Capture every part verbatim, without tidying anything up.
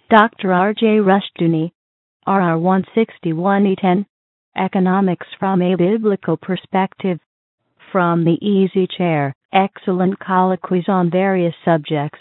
Doctor R J Rushdoony, R R one sixty-one E ten, Economics from a Biblical Perspective. From the Easy Chair, excellent colloquies on various subjects.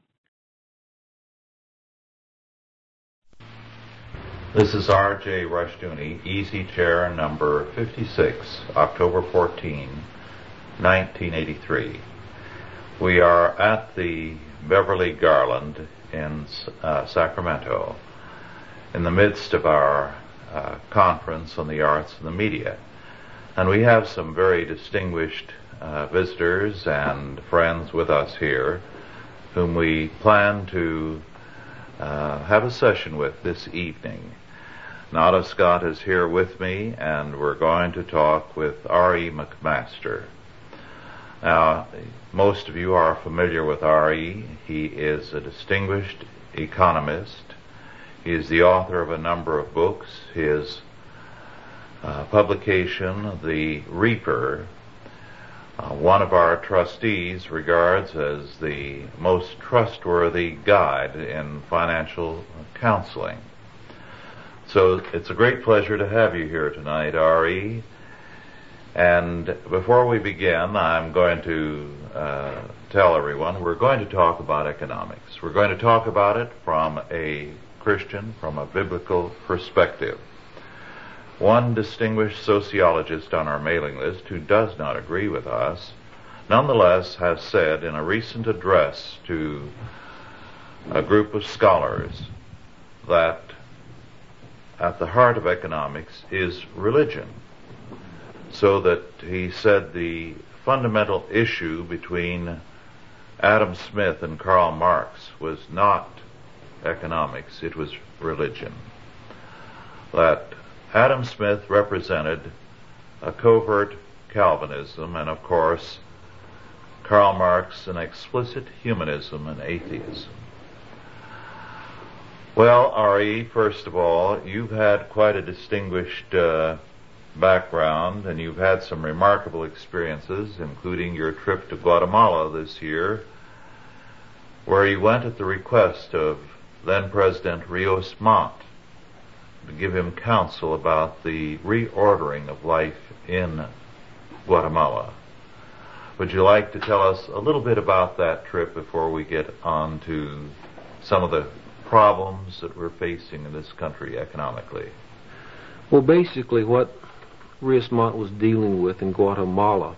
This is R J Rushdoony, Easy Chair number fifty-six, October fourteenth, nineteen eighty-three. We are at the Beverly Garland in uh, Sacramento, in the midst of our uh, conference on the arts and the media. And we have some very distinguished uh, visitors and friends with us here whom we plan to uh, have a session with this evening. Nada Scott is here with me, and we're going to talk with R E McMaster. Now, most of you are familiar with R E. He is a distinguished economist. He is the author of a number of books. His uh, publication, The Reaper, uh, one of our trustees regards as the most trustworthy guide in financial counseling. So it's a great pleasure to have you here tonight, R E. And before we begin, I'm going to uh, tell everyone we're going to talk about economics. We're going to talk about it from a Christian, from a biblical perspective. One distinguished sociologist on our mailing list who does not agree with us, nonetheless has said in a recent address to a group of scholars that at the heart of economics is religion. So that he said the fundamental issue between Adam Smith and Karl Marx was not economics, it was religion. That Adam Smith represented a covert Calvinism, and of course Karl Marx an explicit humanism and atheism. Well, R E, first of all, you've had quite a distinguished uh, background, and you've had some remarkable experiences, including your trip to Guatemala this year, where you went at the request of then-President Rios Montt to give him counsel about the reordering of life in Guatemala. Would you like to tell us a little bit about that trip before we get on to some of the problems that we're facing in this country economically? Well, basically what Rios Montt was dealing with in Guatemala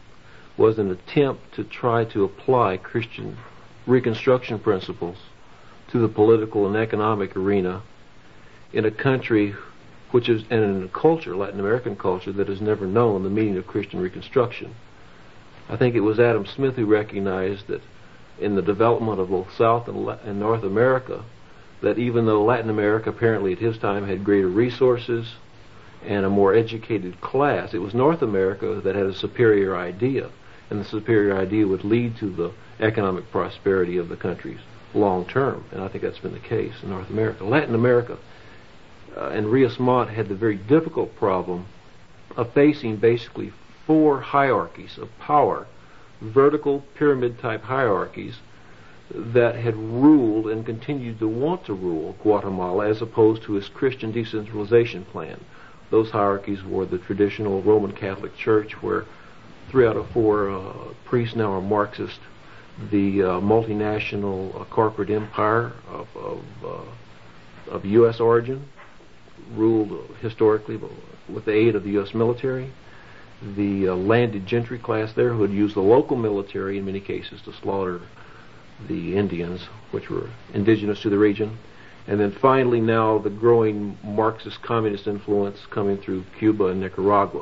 was an attempt to try to apply Christian Reconstruction principles to the political and economic arena in a country which is, and in a culture, Latin American culture, that has never known the meaning of Christian Reconstruction. I think it was Adam Smith who recognized that in the development of both South and, La- and North America, that even though Latin America apparently at his time had greater resources and a more educated class, it was North America that had a superior idea, and the superior idea would lead to the economic prosperity of the countries long term, and I think that's been the case in North America. Latin America uh, and Rios Montt had the very difficult problem of facing basically four hierarchies of power, vertical pyramid-type hierarchies that had ruled and continued to want to rule Guatemala as opposed to his Christian decentralization plan. Those hierarchies were the traditional Roman Catholic Church, where three out of four uh, priests now are Marxist, the uh, multinational uh, corporate empire of, of, uh, of U S origin, ruled historically with the aid of the U S military, the uh, landed gentry class there who had used the local military in many cases to slaughter the Indians, which were indigenous to the region, and then finally now the growing Marxist communist influence coming through Cuba and Nicaragua.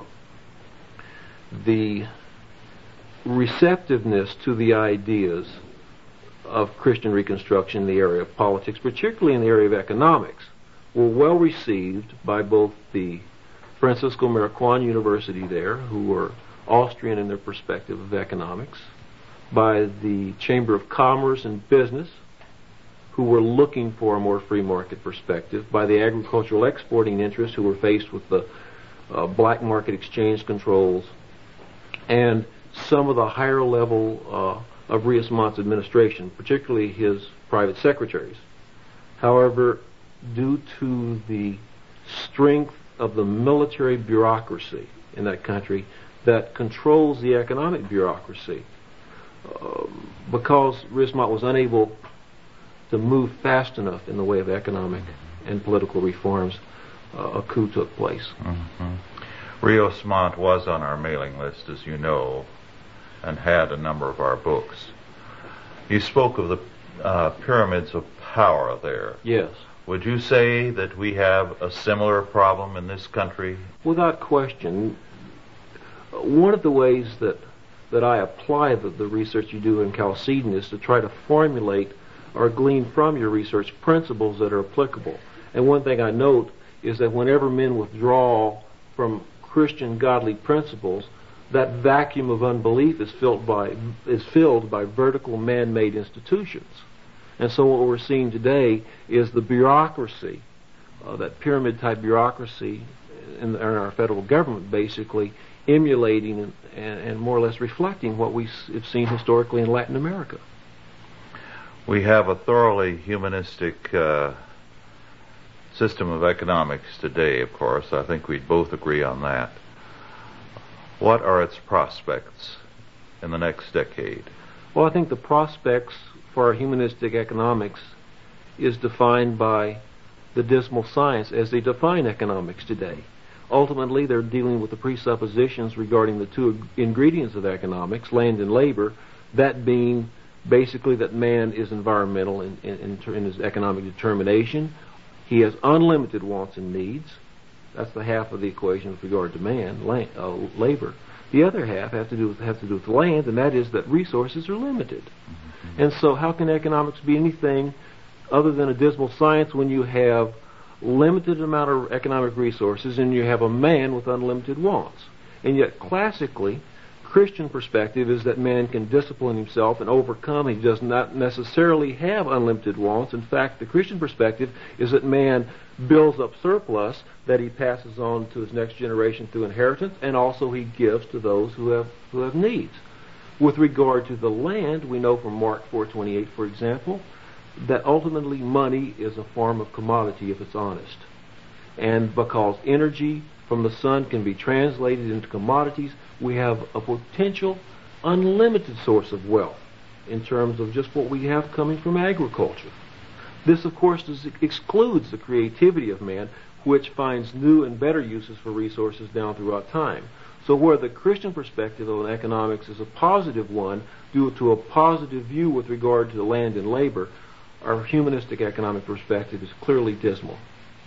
The receptiveness to the ideas of Christian Reconstruction in the area of politics, particularly in the area of economics, were well received by both the Francisco Marijuana University there, who were Austrian in their perspective of economics, by the Chamber of Commerce and Business, who were looking for a more free market perspective, by the agricultural exporting interests who were faced with the uh, black market exchange controls, and some of the higher level uh, of Rios Montt's administration, particularly his private secretaries. However, due to the strength of the military bureaucracy in that country that controls the economic bureaucracy, uh, because Rismont was unable to move fast enough in the way of economic and political reforms, uh, a coup took place. Mm-hmm. Rios Montt was on our mailing list, as you know, and had a number of our books. You spoke of the uh, pyramids of power there. Yes. Would you say that we have a similar problem in this country? Without question. One of the ways that, that I apply the, the research you do in Chalcedon is to try to formulate or glean from your research principles that are applicable. And one thing I note is that whenever men withdraw from Christian godly principles, that vacuum of unbelief is filled by is filled by vertical man-made institutions. And so what we're seeing today is the bureaucracy, uh, that pyramid-type bureaucracy in, the, in our federal government, basically emulating and, and, and more or less reflecting what we have seen historically in Latin America. We have a thoroughly humanistic uh, system of economics today, of course. I think we'd both agree on that. What are its prospects in the next decade? Well, I think the prospects for our humanistic economics is defined by the dismal science as they define economics today. Ultimately, they're dealing with the presuppositions regarding the two ingredients of economics, land and labor, that being basically that man is environmental in, in, in his economic determination. He has unlimited wants and needs. That's the half of the equation with regard to man, land, uh, labor. The other half has to do with, has to do with land, and that is that resources are limited. Mm-hmm. And so how can economics be anything other than a dismal science when you have limited amount of economic resources and you have a man with unlimited wants? And yet classically, Christian perspective is that man can discipline himself and overcome. He does not necessarily have unlimited wants. In fact, the Christian perspective is that man builds up surplus that he passes on to his next generation through inheritance, and also he gives to those who have who have needs. With regard to the land, we know from Mark four twenty-eight, for example, that ultimately money is a form of commodity if it's honest. And because energy from the sun can be translated into commodities, we have a potential unlimited source of wealth in terms of just what we have coming from agriculture. This, of course, does, excludes the creativity of man, which finds new and better uses for resources down throughout time. So where the Christian perspective of economics is a positive one, due to a positive view with regard to land and labor, our humanistic economic perspective is clearly dismal.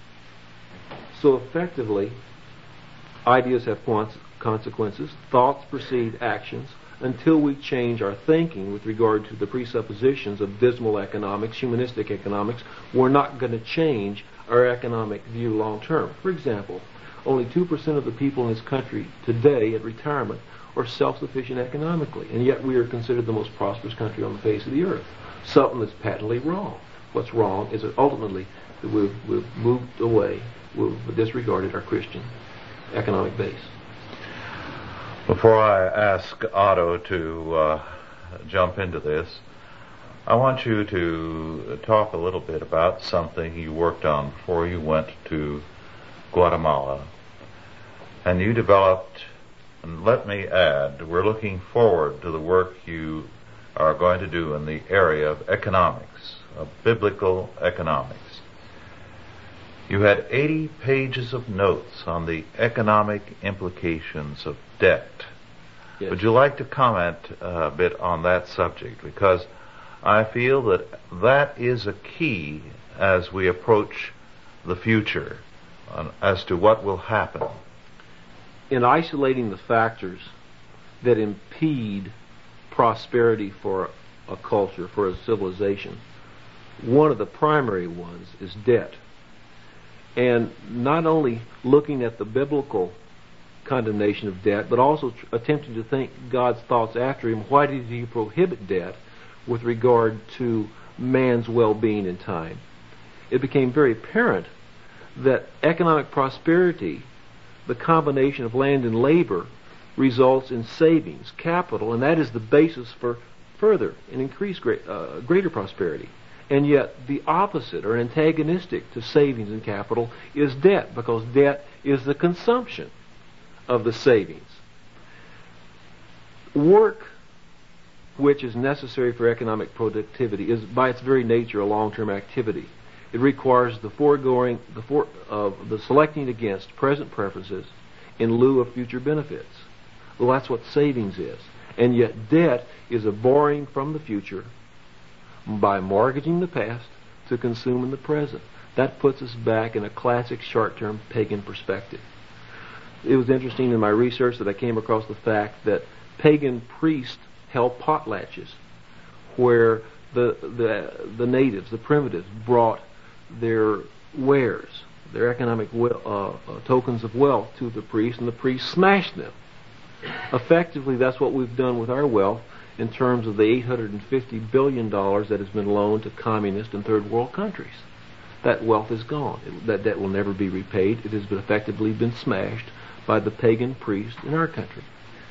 So effectively, ideas have consequences, thoughts precede actions. Until we change our thinking with regard to the presuppositions of dismal economics, humanistic economics, we're not going to change our economic view long term. For example, only two percent of the people in this country today at retirement are self-sufficient economically, and yet we are considered the most prosperous country on the face of the earth. Something that's patently wrong. What's wrong is that ultimately that we've, we've moved away, we've disregarded our Christian economic base. Before I ask Otto to uh, jump into this, I want you to talk a little bit about something you worked on before you went to Guatemala. And you developed, and let me add, we're looking forward to the work you are going to do in the area of economics, of biblical economics. You had eighty pages of notes on the economic implications of debt. Yes. Would you like to comment a bit on that subject? Because I feel that that is a key as we approach the future on, as to what will happen. In isolating the factors that impede prosperity for a culture, for a civilization, one of the primary ones is debt. And not only looking at the biblical condemnation of debt, but also tr- attempting to think God's thoughts after him. Why did he prohibit debt with regard to man's well-being in time? It became very apparent that economic prosperity, the combination of land and labor, results in savings, capital, and that is the basis for further and increased great, uh, greater prosperity. And yet the opposite, or antagonistic to savings and capital, is debt, because debt is the consumption of the savings. Work, which is necessary for economic productivity, is by its very nature a long-term activity. It requires the foregoing, the, for, uh, the selecting against present preferences in lieu of future benefits. Well, that's what savings is. And yet debt is a borrowing from the future by mortgaging the past to consume in the present. That puts us back in a classic short-term pagan perspective. It was interesting in my research that I came across the fact that pagan priests held potlatches where the, the, the natives, the primitives, brought their wares, their economic we- uh, uh, tokens of wealth to the priest, and the priest smashed them. Effectively, that's what we've done with our wealth in terms of the eight hundred fifty billion dollars that has been loaned to communist and third world countries. That wealth is gone. It, that debt will never be repaid. It has been effectively been smashed by the pagan priest in our country.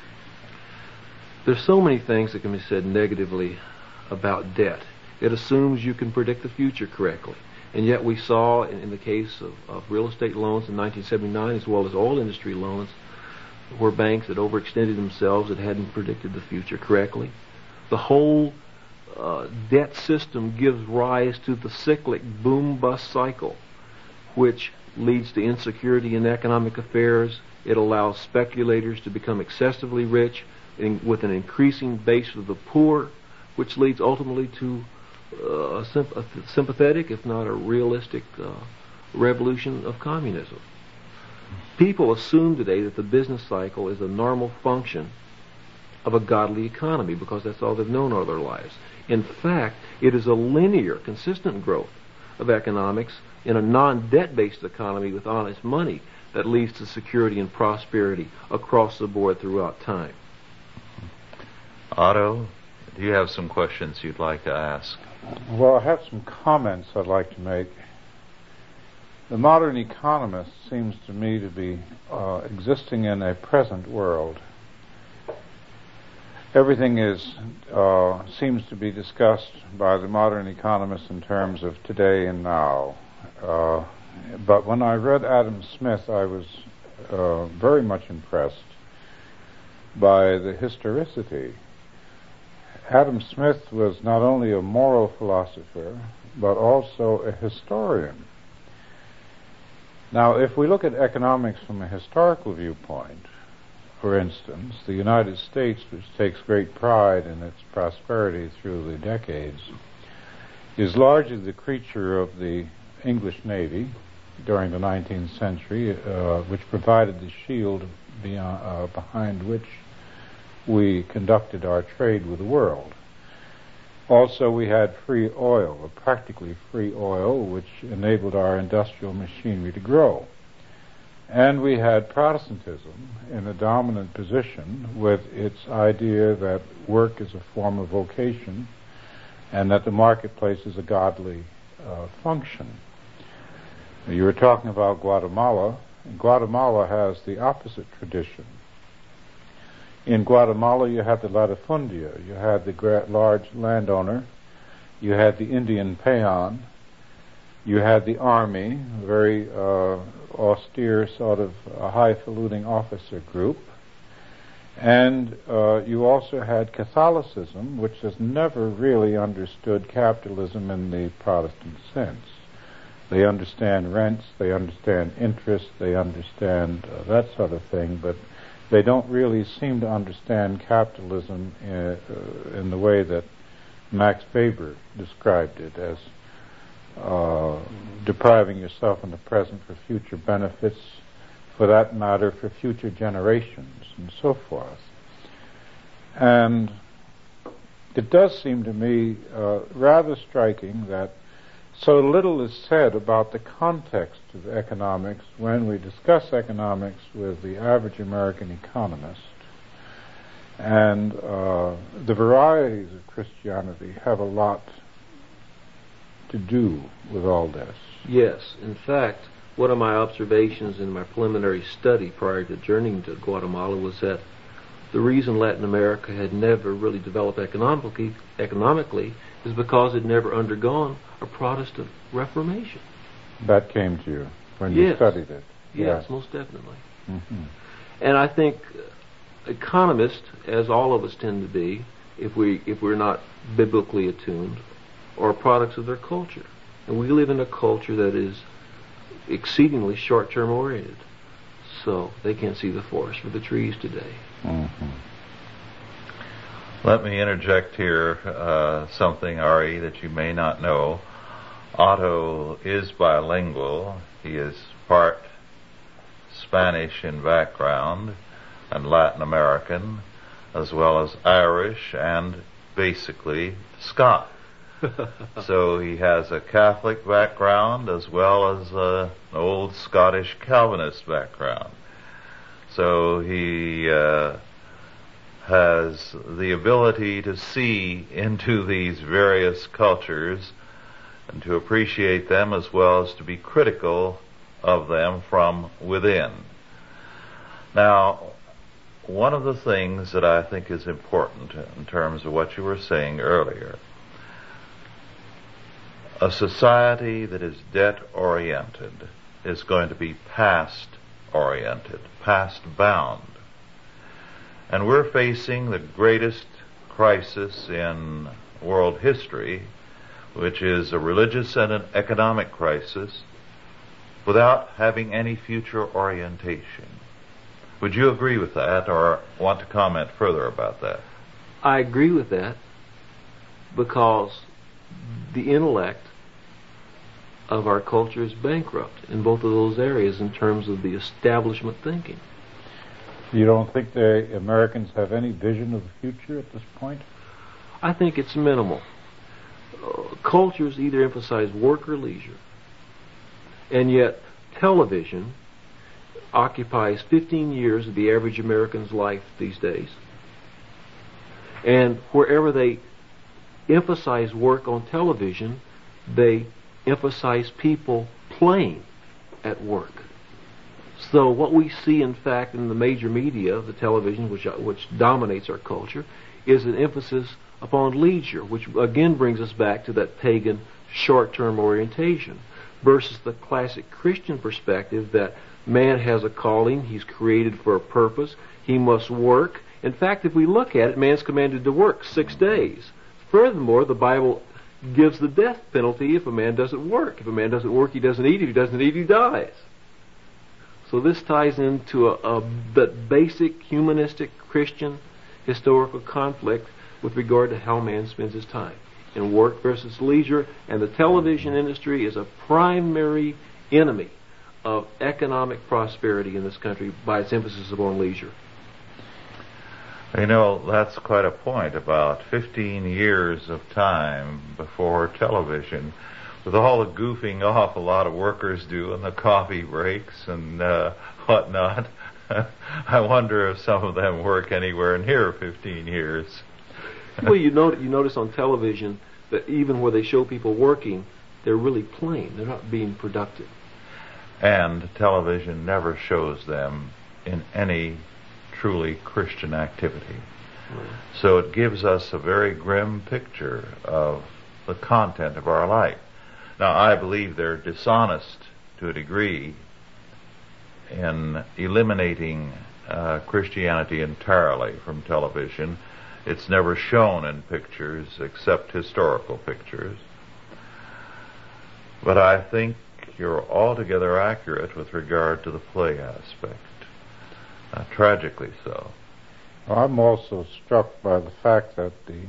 There's so many things that can be said negatively about debt. It assumes you can predict the future correctly. And yet we saw in, in the case of, of real estate loans in nineteen seventy-nine, as well as oil industry loans, where banks had overextended themselves that hadn't predicted the future correctly. The whole uh, debt system gives rise to the cyclic boom-bust cycle, which leads to insecurity in economic affairs. It allows speculators to become excessively rich in, with an increasing base of the poor, which leads ultimately to uh, a, symp- a sympathetic, if not a realistic, uh, revolution of communism. People assume today that the business cycle is a normal function of a godly economy because that's all they've known all their lives. In fact, it is a linear, consistent growth of economics in a non-debt-based economy with honest money that leads to security and prosperity across the board throughout time. Otto, do you have some questions you'd like to ask? Well, I have some comments I'd like to make. The modern economist seems to me to be uh, existing in a present world. Everything is uh, seems to be discussed by the modern economist in terms of today and now. Uh, but when I read Adam Smith, I was uh, very much impressed by the historicity. Adam Smith was not only a moral philosopher, but also a historian. Now, if we look at economics from a historical viewpoint, for instance, the United States, which takes great pride in its prosperity through the decades, is largely the creature of the English Navy during the nineteenth century, uh, which provided the shield beyond, uh, behind which we conducted our trade with the world. Also, we had free oil, or practically free oil, which enabled our industrial machinery to grow. And we had Protestantism in a dominant position with its idea that work is a form of vocation and that the marketplace is a godly uh, function. You were talking about Guatemala. Guatemala has the opposite tradition. In Guatemala, you had the latifundia, you had the gra- large landowner, you had the Indian peon, you had the army, a very uh, austere sort of uh, highfalutin officer group, and uh, you also had Catholicism, which has never really understood capitalism in the Protestant sense. They understand rents, they understand interest, they understand uh, that sort of thing, but they don't really seem to understand capitalism in, uh, in the way that Max Weber described it, as uh, depriving yourself in the present for future benefits, for that matter, for future generations, and so forth. And it does seem to me uh, rather striking that so little is said about the context of economics when we discuss economics with the average American economist. And uh, the varieties of Christianity have a lot to do with all this. Yes. In fact, one of my observations in my preliminary study prior to journeying to Guatemala was that the reason Latin America had never really developed economically, economically is because it never undergone a Protestant Reformation. That came to you when yes. you studied it. Yes, yes. most definitely. Mm-hmm. And I think economists, as all of us tend to be, if we if we're not biblically attuned, are products of their culture. And we live in a culture that is exceedingly short-term oriented. So they can't see the forest for the trees today. Mm-hmm. Let me interject here uh, something, Ari, that you may not know. Otto is bilingual. He is part Spanish in background and Latin American, as well as Irish and basically Scot. So he has a Catholic background as well as uh, an old Scottish Calvinist background. So he uh, has the ability to see into these various cultures and to appreciate them as well as to be critical of them from within. Now, one of the things that I think is important in terms of what you were saying earlier, a society that is debt-oriented is going to be past-oriented, past-bound. And we're facing the greatest crisis in world history, which is a religious and an economic crisis, without having any future orientation. Would you agree with that, or want to comment further about that? I agree with that, because the intellect of our culture is bankrupt in both of those areas in terms of the establishment thinking. You don't think the Americans have any vision of the future at this point? I think it's minimal. Uh, cultures either emphasize work or leisure. And yet, television occupies fifteen years of the average American's life these days. And wherever they emphasize work on television, they emphasize people playing at work. So what we see, in fact, in the major media, the television, which which dominates our culture, is an emphasis upon leisure, which again brings us back to that pagan short-term orientation, versus the classic Christian perspective that man has a calling, he's created for a purpose, he must work. In fact, if we look at it, man's commanded to work six days. Furthermore, the Bible gives the death penalty if a man doesn't work. If a man doesn't work, he doesn't eat. If he doesn't eat, he dies. So this ties into a, a the basic humanistic Christian historical conflict with regard to how man spends his time in work versus leisure, and the television industry is a primary enemy of economic prosperity in this country by its emphasis upon leisure. You know, that's quite a point. About fifteen years of time before television, with all the goofing off a lot of workers do in the coffee breaks and uh, whatnot, I wonder if some of them work anywhere near fifteen years. Well, you, note, you notice on television that even where they show people working, they're really plain. They're not being productive. And television never shows them in any truly Christian activity. Right. So it gives us a very grim picture of the content of our life. Now, I believe they're dishonest to a degree in eliminating uh, Christianity entirely from television. It's never shown in pictures except historical pictures. But I think you're altogether accurate with regard to the play aspect. Uh, tragically so. Well, I'm also struck by the fact that the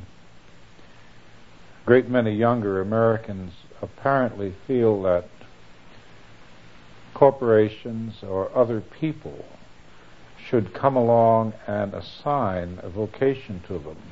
great many younger Americans apparently feel that corporations or other people should come along and assign a vocation to them.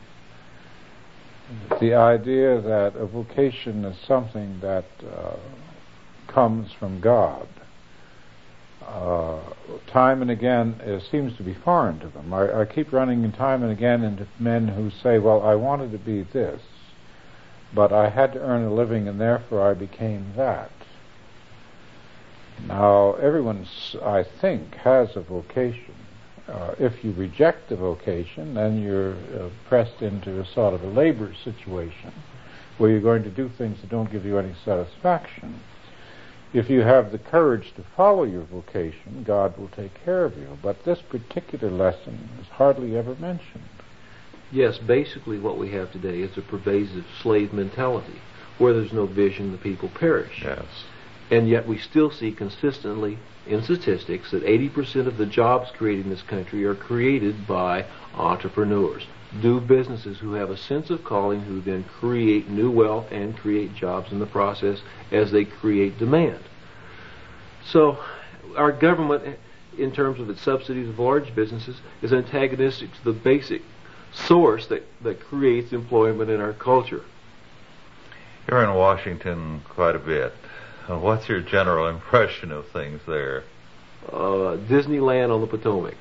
The idea that a vocation is something that uh, comes from God, uh, time and again, it seems to be foreign to them. I, I keep running time and again into men who say, well, I wanted to be this, but I had to earn a living and therefore I became that. Now, everyone, I think, has a vocation, uh, if you reject the vocation, then you're uh, pressed into a sort of a labor situation where you're going to do things that don't give you any satisfaction. If you have the courage to follow your vocation, God will take care of you. But this particular lesson is hardly ever mentioned. Yes, basically what we have today is a pervasive slave mentality. Where there's no vision, the people perish. Yes. And yet we still see consistently in statistics that eighty percent of the jobs created in this country are created by entrepreneurs, do businesses who have a sense of calling, who then create new wealth and create jobs in the process as they create demand. So our government, in terms of its subsidies of large businesses, is antagonistic to the basic source that, that creates employment in our culture. You're in Washington quite a bit. What's your general impression of things there? Uh, Disneyland on the Potomac.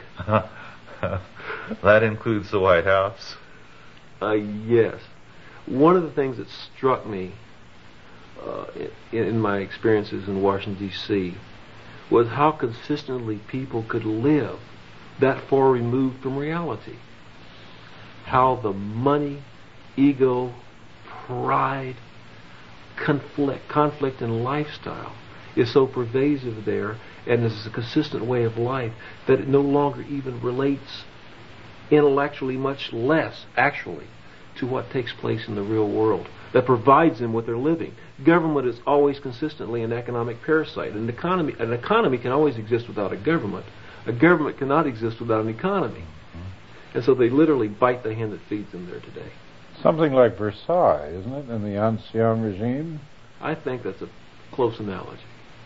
That includes the White House? Uh, yes. One of the things that struck me uh, in, in my experiences in Washington, D C was how consistently people could live that far removed from reality. How the money, ego, pride, conflict, conflict and lifestyle is so pervasive there and is a consistent way of life that it no longer even relates intellectually, much less actually, to what takes place in the real world that provides them with their living. Government is always consistently an economic parasite. An economy, an economy can always exist without a government. A government cannot exist without an economy. And so they literally bite the hand that feeds them there today. Something like Versailles, isn't it, in the Ancien regime? I think that's a close analogy.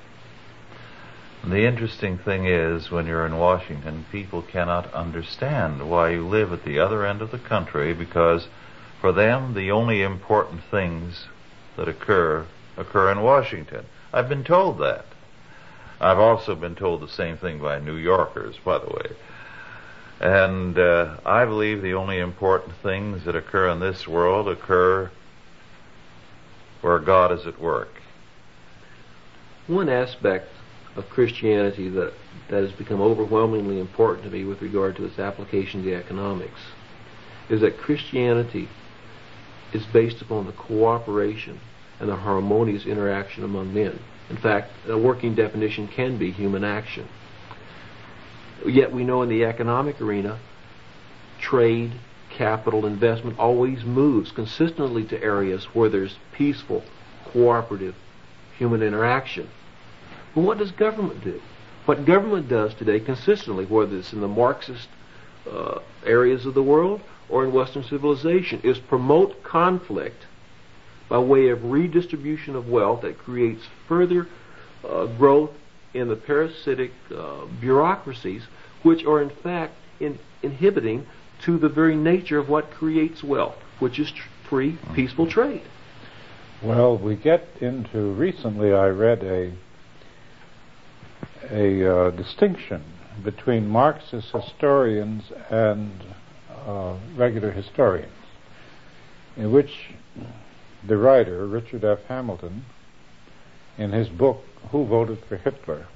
The interesting thing is, when you're in Washington, people cannot understand why you live at the other end of the country, because for them, the only important things that occur, occur in Washington. I've been told that. I've also been told the same thing by New Yorkers, by the way. And uh, I believe the only important things that occur in this world occur where God is at work. One aspect of Christianity that, that has become overwhelmingly important to me with regard to its application to economics is that Christianity is based upon the cooperation and the harmonious interaction among men. In fact, a working definition can be human action. Yet we know in the economic arena, trade, capital, investment always moves consistently to areas where there's peaceful, cooperative human interaction. But what does government do? What government does today consistently, whether it's in the Marxist uh, areas of the world or in Western civilization, is promote conflict by way of redistribution of wealth that creates further uh, growth in the parasitic uh, bureaucracies, which are in fact in, inhibiting to the very nature of what creates wealth, which is tr- free, peaceful trade. Well, we get into, recently I read a a uh, distinction between Marxist historians and uh, regular historians, in which the writer, Richard F. Hamilton, in his book, Who Voted for Hitler,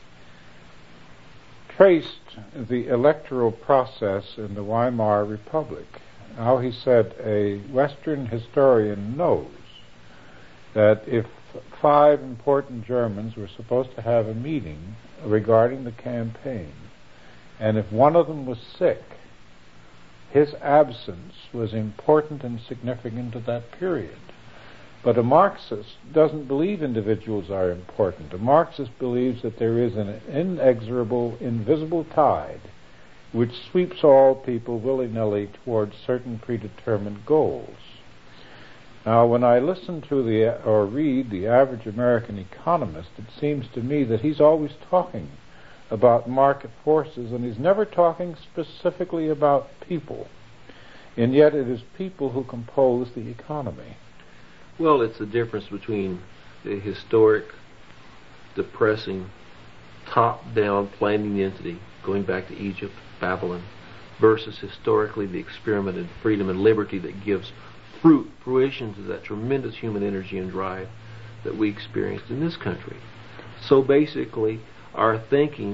traced the electoral process in the Weimar Republic. How he said a Western historian knows that if five important Germans were supposed to have a meeting regarding the campaign, and if one of them was sick, his absence was important and significant to that period. But a Marxist doesn't believe individuals are important. A Marxist believes that there is an inexorable, invisible tide which sweeps all people willy-nilly towards certain predetermined goals. Now, when I listen to the or read the average American economist, it seems to me that he's always talking about market forces, and he's never talking specifically about people. And yet it is people who compose the economy. Well, it's the difference between the historic, depressing, top-down planning entity, going back to Egypt, Babylon, versus historically the experiment in freedom and liberty that gives fruit, fruition to that tremendous human energy and drive that we experienced in this country. So basically, our thinking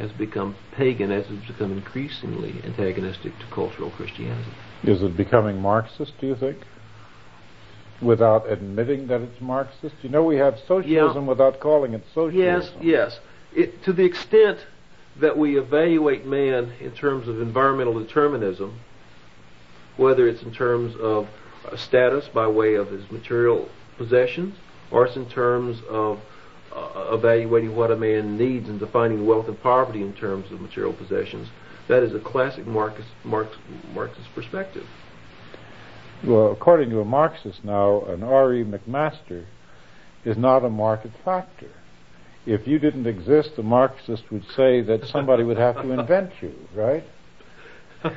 has become pagan as it's become increasingly antagonistic to cultural Christianity. Is it becoming Marxist, do you think? Without admitting that it's Marxist? You know, we have socialism Yeah. without calling it socialism. Yes, yes. It, to the extent that we evaluate man in terms of environmental determinism, whether it's in terms of uh, status by way of his material possessions, or it's in terms of uh, evaluating what a man needs and defining wealth and poverty in terms of material possessions, that is a classic Marxist, Marx, Marxist perspective. Well, according to a Marxist now, an R E McMaster is not a market factor. If you didn't exist, a Marxist would say that somebody would have to invent you, right? I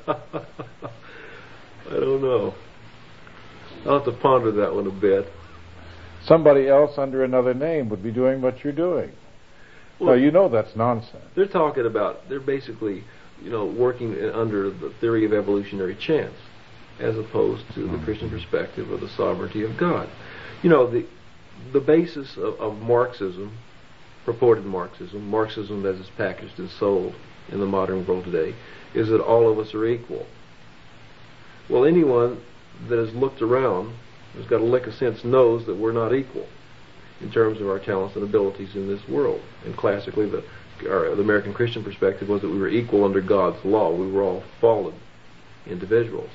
don't know. I'll have to ponder that one a bit. Somebody else under another name would be doing what you're doing. Well, now, you know that's nonsense. They're talking about, they're basically, you know, working under the theory of evolutionary chance, as opposed to the Christian perspective of the sovereignty of God. You know, the the basis of, of Marxism, purported Marxism, Marxism as it's packaged and sold in the modern world today, is that all of us are equal. Well, anyone that has looked around, has got a lick of sense, knows that we're not equal in terms of our talents and abilities in this world. And classically, the, our, the American Christian perspective was that we were equal under God's law. We were all fallen individuals.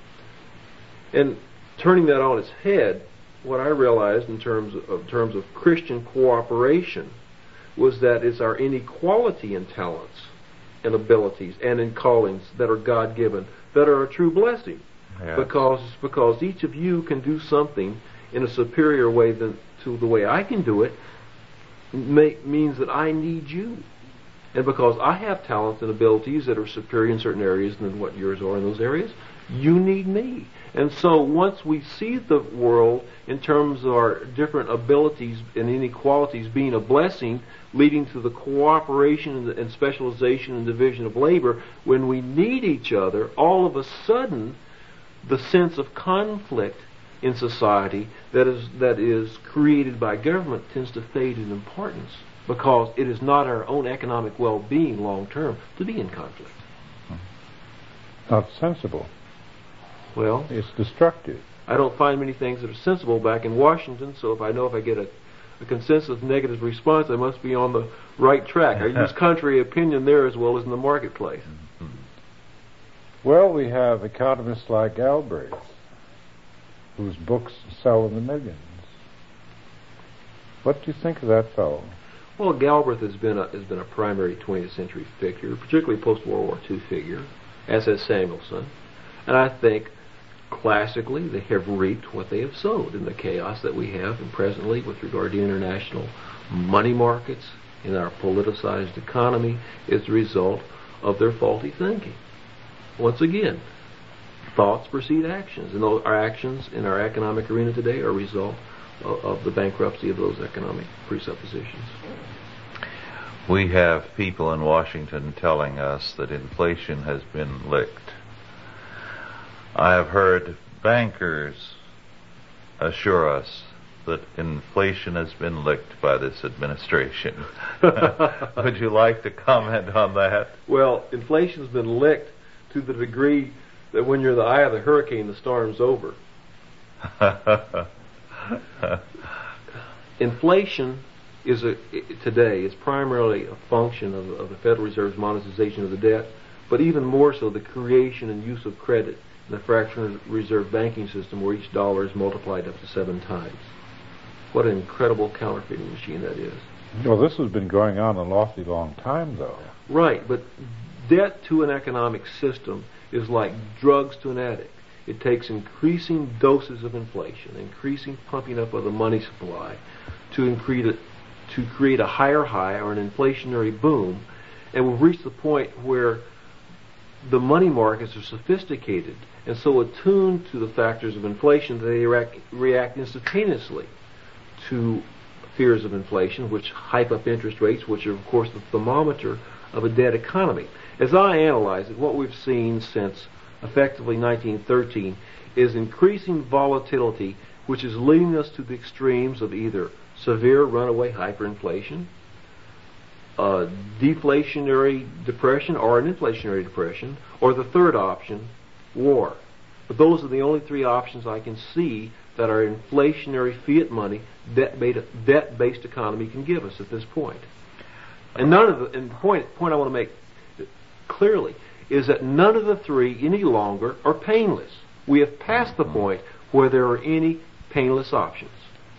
And turning that on its head, what I realized in terms of, of terms of Christian cooperation was that it's our inequality in talents and abilities and in callings that are God-given that are a true blessing. Yes. Because because each of you can do something in a superior way than to the way I can do it, may, means that I need you. And because I have talents and abilities that are superior in certain areas than what yours are in those areas, you need me. And so once we see the world in terms of our different abilities and inequalities being a blessing, leading to the cooperation and specialization and division of labor, when we need each other, all of a sudden the sense of conflict in society that is that is created by government tends to fade in importance, because it is not our own economic well-being long term to be in conflict. Not sensible. Well, It's destructive. I don't find many things that are sensible back in Washington, so if I know if I get a, a consensus negative response, I must be on the right track. I use contrary opinion there as well as in the marketplace. Well, we have economists like Galbraith, whose books sell in the millions. What do you think of that fellow? Well, Galbraith has been a, has been a primary twentieth century figure, particularly post-World War Two figure, as has Samuelson. And I think classically they have reaped what they have sowed in the chaos that we have and presently with regard to international money markets in our politicized economy is the result of their faulty thinking. Once again, thoughts precede actions, and those, our actions in our economic arena today are a result of, of the bankruptcy of those economic presuppositions. We have people in Washington telling us that inflation has been licked. I have heard bankers assure us that inflation has been licked by this administration. Would you like to comment on that? Well, inflation's been licked to the degree that when you're in the eye of the hurricane, the storm's over. Inflation is a, today is primarily a function of, of the Federal Reserve's monetization of the debt, but even more so the creation and use of credit in the fractional reserve banking system, where each dollar is multiplied up to seven times. What an incredible counterfeiting machine that is. Well, this has been going on an awfully long time, though. Right, but debt to an economic system is like drugs to an addict. It takes increasing doses of inflation, increasing pumping up of the money supply to increase it, to create a higher high or an inflationary boom, and we've reached the point where the money markets are sophisticated and so attuned to the factors of inflation that they react, react instantaneously to fears of inflation, which hype up interest rates, which are, of course, the thermometer of a dead economy. As I analyze it, what we've seen since effectively nineteen thirteen is increasing volatility, which is leading us to the extremes of either severe runaway hyperinflation a deflationary depression or an inflationary depression, or the third option, war. But those are the only three options I can see that our inflationary fiat money, debt-based, debt-based economy can give us at this point. And none of the, and the point, point I want to make clearly is that none of the three any longer are painless. We have passed the point where there are any painless options.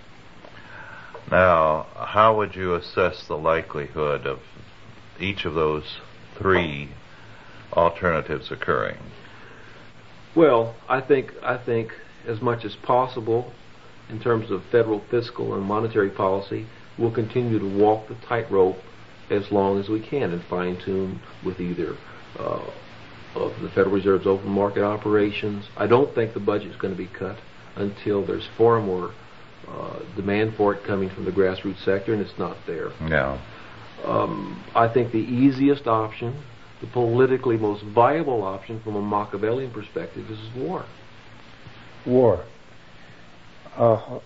Now, how would you assess the likelihood of each of those three alternatives occurring? Well, I think I think as much as possible, in terms of federal fiscal and monetary policy, we'll continue to walk the tightrope as long as we can and fine-tune with either uh, of the Federal Reserve's open market operations. I don't think the budget is going to be cut until there's far more uh, demand for it coming from the grassroots sector, and it's not there. No. Um, I think the easiest option, the politically most viable option from a Machiavellian perspective, is war. War. Uh,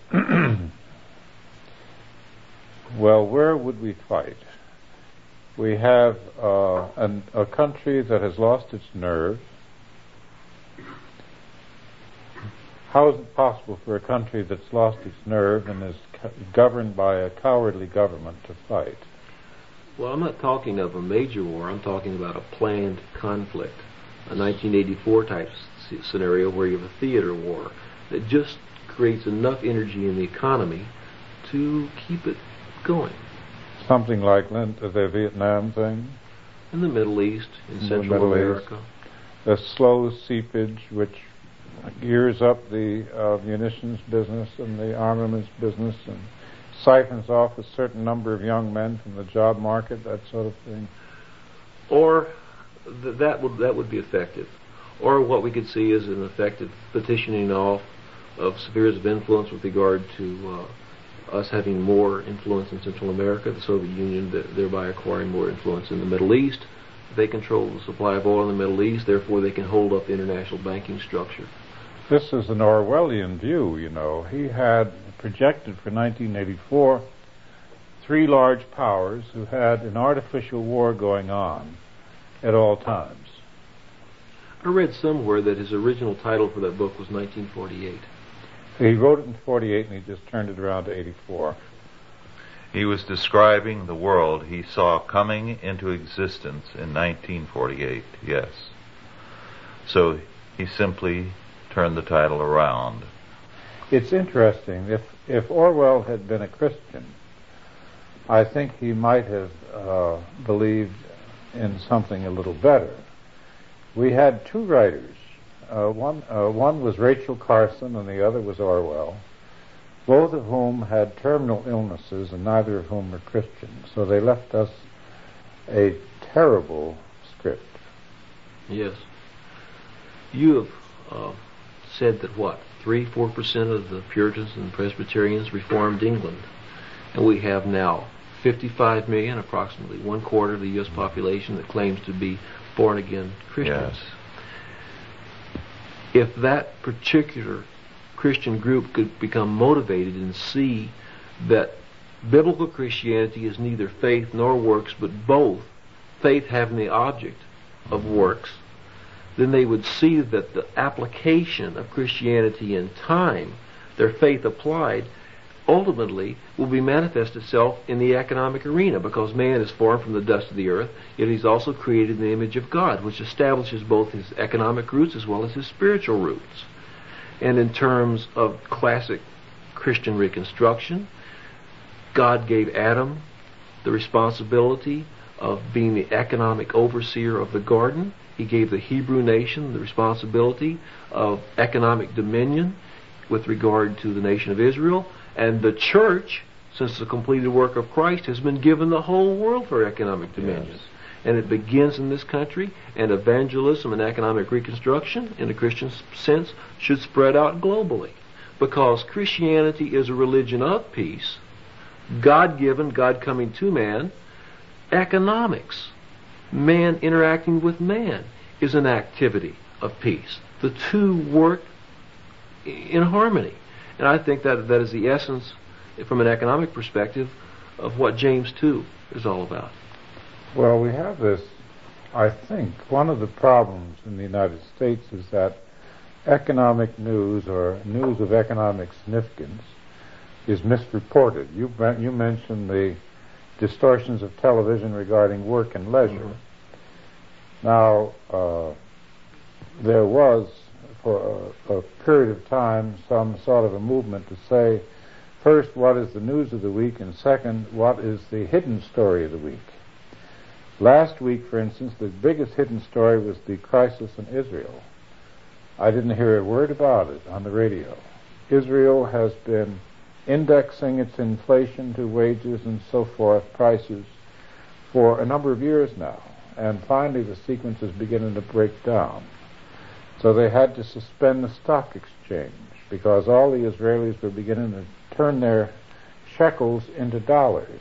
well, where would we fight? We have uh, an, a country that has lost its nerve. How is it possible for a country that's lost its nerve and is co- governed by a cowardly government to fight? Well, I'm not talking of a major war. I'm talking about a planned conflict, a nineteen eighty-four type c- scenario where you have a theater war that just creates enough energy in the economy to keep it going. Something like the Vietnam thing? In the Middle East, in, in Central America. East. The slow seepage which gears up the uh, munitions business and the armaments business and siphons off a certain number of young men from the job market, that sort of thing. Or th- that would that would be effective. Or what we could see is an effective petitioning off of spheres of influence with regard to uh, us having more influence in Central America, the Soviet Union, th- thereby acquiring more influence in the Middle East. They control the supply of oil in the Middle East, therefore they can hold up the international banking structure. This is an Orwellian view, you know. He had projected for nineteen eighty-four three large powers who had an artificial war going on at all times. I read somewhere that his original title for that book was nineteen forty-eight. He wrote it in forty-eight and he just turned it around to eighty-four. He was describing the world he saw coming into existence in nineteen forty-eight, yes. So he simply turned the title around. It's interesting. If if Orwell had been a Christian, I think he might have uh, believed in something a little better. We had two writers. Uh, one uh, one was Rachel Carson and the other was Orwell, both of whom had terminal illnesses and neither of whom were Christians. So they left us a terrible script. Yes. You have uh, said that what, three, four percent of the Puritans and Presbyterians reformed England, and we have now fifty-five million, approximately one quarter of the U S population, that claims to be born again Christians. Yes. If that particular Christian group could become motivated and see that biblical Christianity is neither faith nor works, but both, faith having the object of works, then they would see that the application of Christianity in time, their faith applied, ultimately will be manifest itself in the economic arena, because man is formed from the dust of the earth, yet he's also created in the image of God, which establishes both his economic roots as well as his spiritual roots. And in terms of classic Christian reconstruction, God gave Adam the responsibility of being the economic overseer of the garden. He gave the Hebrew nation the responsibility of economic dominion with regard to the nation of Israel. And the church, since the completed work of Christ, has been given the whole world for economic dominion. Yes. And it begins in this country, and evangelism and economic reconstruction, in a Christian sense, should spread out globally. Because Christianity is a religion of peace, God-given, God coming to man. Economics, man interacting with man, is an activity of peace. The two work in harmony. And I think that that is the essence, from an economic perspective, of what James two is all about. Well, we have this, I think, one of the problems in the United States is that economic news or news of economic significance is misreported. You, you mentioned the distortions of television regarding work and leisure. Mm-hmm. Now, uh, there was, for a, a period of time, some sort of a movement to say, first, what is the news of the week, and second, what is the hidden story of the week? Last week, for instance, the biggest hidden story was the crisis in Israel. I didn't hear a word about it on the radio. Israel has been indexing its inflation to wages and so forth, prices, for a number of years now. And finally the sequence is beginning to break down. So they had to suspend the stock exchange because all the Israelis were beginning to turn their shekels into dollars.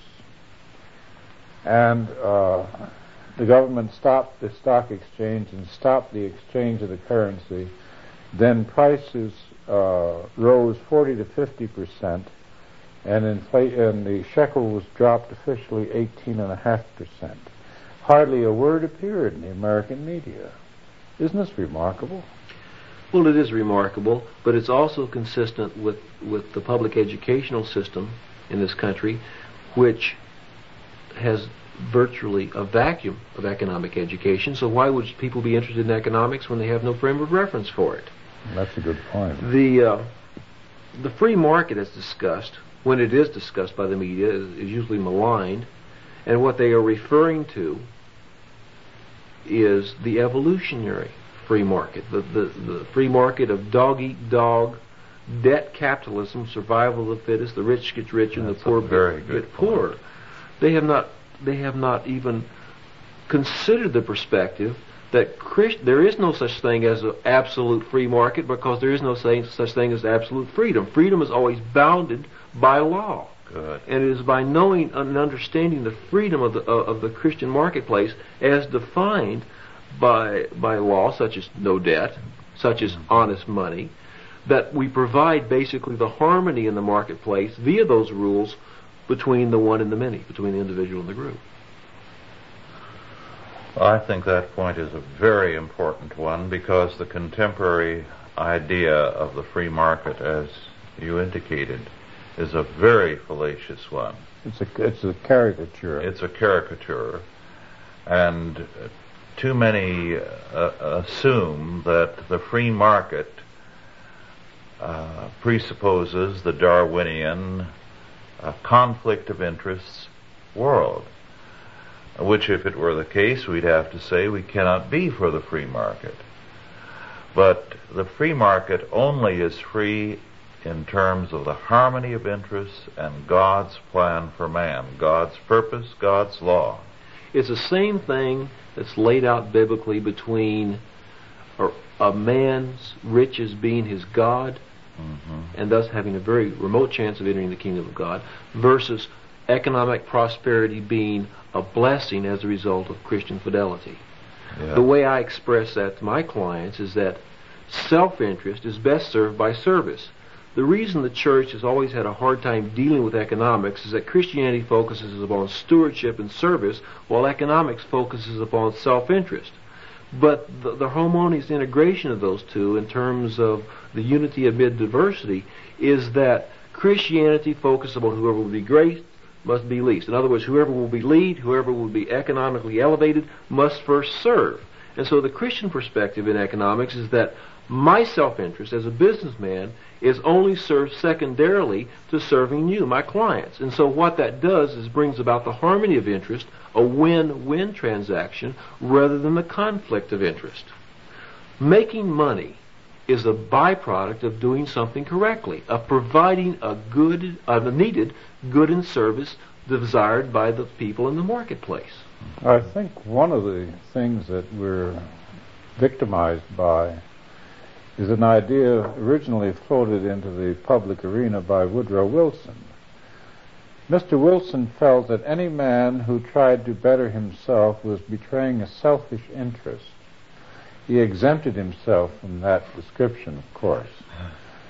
And uh, the government stopped the stock exchange and stopped the exchange of the currency. Then prices uh, rose forty to fifty percent, and, infl- and the shekel was dropped officially eighteen point five percent. Hardly a word appeared in the American media. Isn't this remarkable? Well, it is remarkable, but it's also consistent with, with the public educational system in this country, which has virtually a vacuum of economic education. So why would people be interested in economics when they have no frame of reference for it? That's a good point. The uh, the free market, as discussed, when it is discussed by the media, is, is usually maligned, and what they are referring to is the evolutionary free market, the, the, the free market of dog-eat-dog, debt capitalism, survival of the fittest, the rich get richer and the poor get, get poorer. They have not they have not even considered the perspective that Christ, there is no such thing as an absolute free market because there is no such thing as absolute freedom. Freedom is always bounded by law. Good. And it is by knowing and understanding the freedom of the uh, of the Christian marketplace as defined by by law, such as no debt, such as honest money, that we provide basically the harmony in the marketplace via those rules between the one and the many, between the individual and the group. I think that point is a very important one because the contemporary idea of the free market, as you indicated, is a very fallacious one. It's a, it's a caricature. It's a caricature. And too many uh, assume that the free market uh, presupposes the Darwinian uh, conflict of interests world. Which, if it were the case, we'd have to say we cannot be for the free market. But the free market only is free in terms of the harmony of interests and God's plan for man, God's purpose, God's law. It's the same thing that's laid out biblically between a, a man's riches being his God, mm-hmm. and thus having a very remote chance of entering the kingdom of God, versus economic prosperity being a blessing as a result of Christian fidelity. Yeah. The way I express that to my clients is that self-interest is best served by service. The reason the church has always had a hard time dealing with economics is that Christianity focuses upon stewardship and service, while economics focuses upon self-interest. But the, the harmonious integration of those two in terms of the unity amid diversity is that Christianity focuses upon whoever will be great must be least. In other words, whoever will be lead, whoever will be economically elevated, must first serve. And so the Christian perspective in economics is that my self-interest as a businessman is only served secondarily to serving you, my clients. And so what that does is brings about the harmony of interest, a win-win transaction, rather than the conflict of interest. Making money is a byproduct of doing something correctly, of providing a good, a needed good and service desired by the people in the marketplace. I think one of the things that we're victimized by is an idea originally floated into the public arena by Woodrow Wilson. Mister Wilson felt that any man who tried to better himself was betraying a selfish interest. He exempted himself from that description, of course.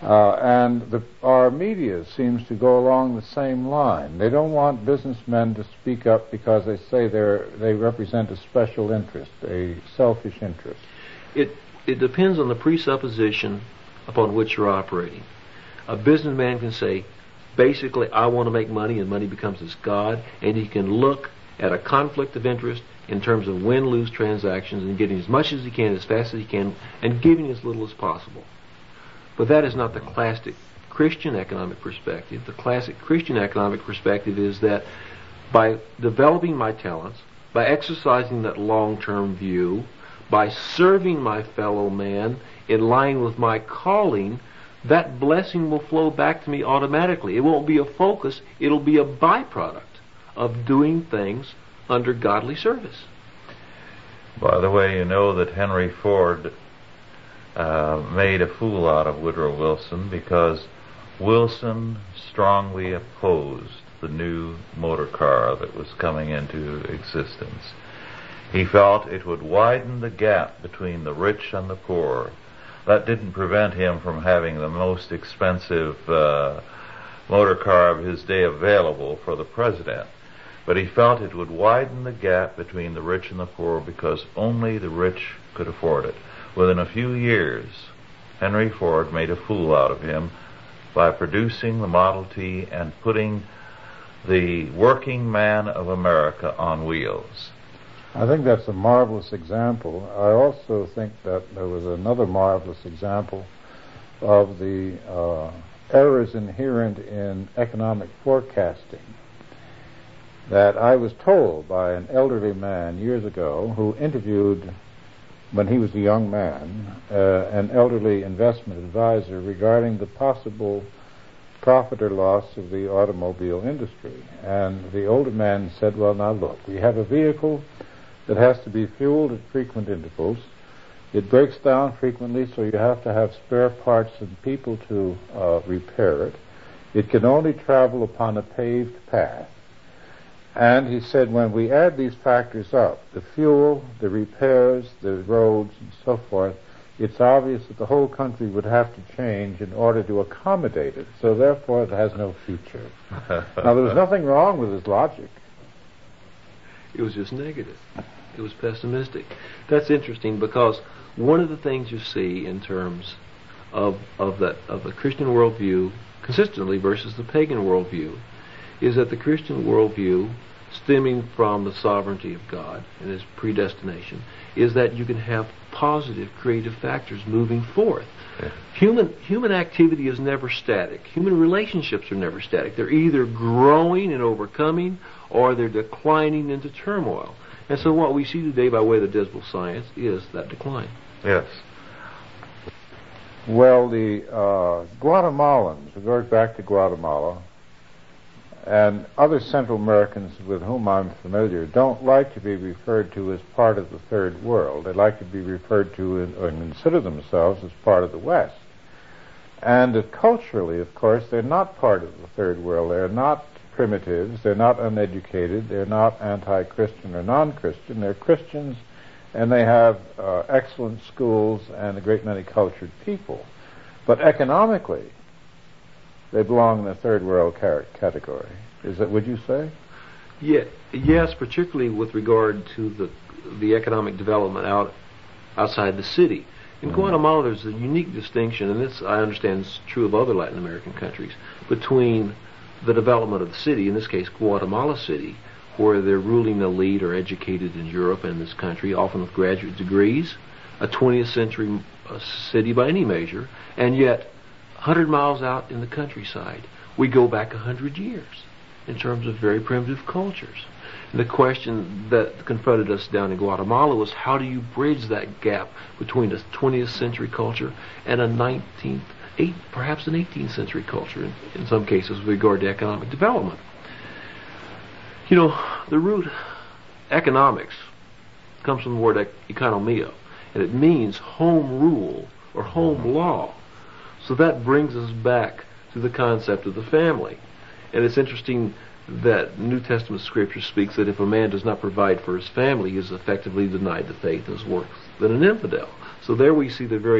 Uh, and the, our media seems to go along the same line. They don't want businessmen to speak up because they say they're they represent a special interest, a selfish interest. It it depends on the presupposition upon which you're operating. A businessman can say, basically, I want to make money, and money becomes his God, and he can look at a conflict of interest in terms of win-lose transactions and getting as much as he can, as fast as he can, and giving as little as possible. But that is not the classic Christian economic perspective. The classic Christian economic perspective is that by developing my talents, by exercising that long-term view, by serving my fellow man in line with my calling, that blessing will flow back to me automatically. It won't be a focus, it'll be a byproduct of doing things under godly service. By the way, you know that Henry Ford uh, made a fool out of Woodrow Wilson because Wilson strongly opposed the new motor car that was coming into existence. He felt it would widen the gap between the rich and the poor. That didn't prevent him from having the most expensive uh, motor car of his day available for the president. But he felt it would widen the gap between the rich and the poor because only the rich could afford it. Within a few years, Henry Ford made a fool out of him by producing the Model T and putting the working man of America on wheels. I think that's a marvelous example. I also think that there was another marvelous example of the uh, errors inherent in economic forecasting that I was told by an elderly man years ago who interviewed, when he was a young man, uh, an elderly investment advisor regarding the possible profit or loss of the automobile industry. And the older man said, well, now look, we have a vehicle that has to be fueled at frequent intervals. It breaks down frequently, so you have to have spare parts and people to uh, repair it. It can only travel upon a paved path. And he said, when we add these factors up, the fuel, the repairs, the roads, and so forth, it's obvious that the whole country would have to change in order to accommodate it. So therefore, it has no future. Now, there was nothing wrong with his logic. It was just negative. It was pessimistic. That's interesting because one of the things you see in terms of of that of the Christian worldview consistently versus the pagan worldview is that the Christian worldview, stemming from the sovereignty of God and His predestination, is that you can have positive creative factors moving forth. Yeah. Human human activity is never static. Human relationships are never static. They're either growing and overcoming, or they're declining into turmoil. And so what we see today by way of the dismal science is that decline. Yes. Well, the uh, Guatemalans, we go back to Guatemala, and other Central Americans with whom I'm familiar don't like to be referred to as part of the Third World. They like to be referred to in, or consider themselves as part of the West. And uh, culturally, of course, they're not part of the Third World. They're not primitives. They're not uneducated. They're not anti-Christian or non-Christian. They're Christians, and they have uh, excellent schools and a great many cultured people. But economically, they belong in the third world category. Is that, would you say? Yeah, yes, particularly with regard to the the economic development out outside the city. In mm-hmm. Guatemala, there's a unique distinction, and this I understand is true of other Latin American countries, between the development of the city, in this case Guatemala City, where the ruling elite are educated in Europe and this country, often with graduate degrees, a twentieth century uh, city by any measure, and yet one hundred miles out in the countryside, we go back one hundred years in terms of very primitive cultures. And the question that confronted us down in Guatemala was, how do you bridge that gap between a twentieth century culture and a nineteenth, eight, perhaps an eighteenth century culture, in, in some cases with regard to economic development? You know, the root economics comes from the word economia, and it means home rule or home law. So that brings us back to the concept of the family. And it's interesting that New Testament scripture speaks that if a man does not provide for his family, he is effectively denied the faith and is worse than an infidel. So there we see the very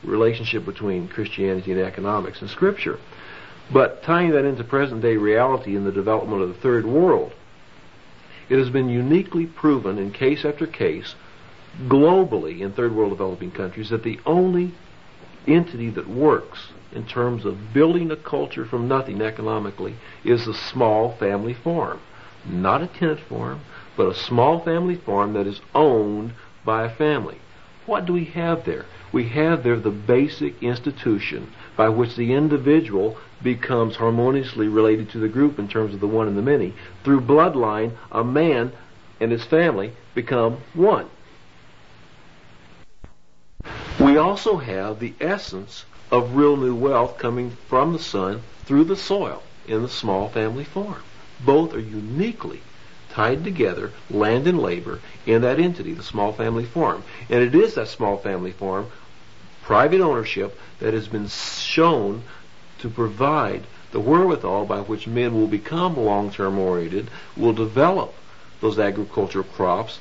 relationship between Christianity and economics in Scripture. But tying that into present-day reality in the development of the third world, it has been uniquely proven in case after case, globally in third world developing countries, that the only entity that works in terms of building a culture from nothing economically is a small family farm. Not a tenant farm, but a small family farm that is owned by a family. What do we have there? We have there the basic institution by which the individual becomes harmoniously related to the group in terms of the one and the many. Through bloodline, a man and his family become one. We also have the essence of real new wealth coming from the sun through the soil in the small family farm. Both are uniquely tied together, land and labor, in that entity, the small family farm. And it is that small family farm, private ownership, that has been shown to provide the wherewithal by which men will become long-term oriented, will develop those agricultural crops,